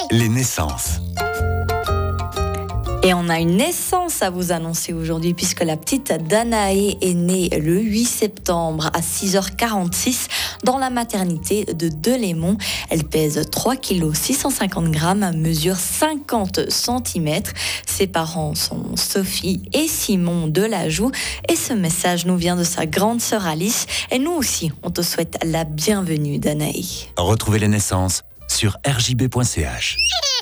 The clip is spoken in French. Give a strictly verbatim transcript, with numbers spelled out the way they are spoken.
Les naissances. Et on a une naissance à vous annoncer aujourd'hui puisque la petite Danae est née le huit septembre à six heures quarante-six dans la maternité de Delémont. Elle pèse trois kilos six cent cinquante grammes, mesure cinquante centimètres. Ses parents sont Sophie et Simon Delajoux et ce message nous vient de sa grande sœur Alice. Et nous aussi, on te souhaite la bienvenue Danae. Retrouvez les naissances sur r j b point c h.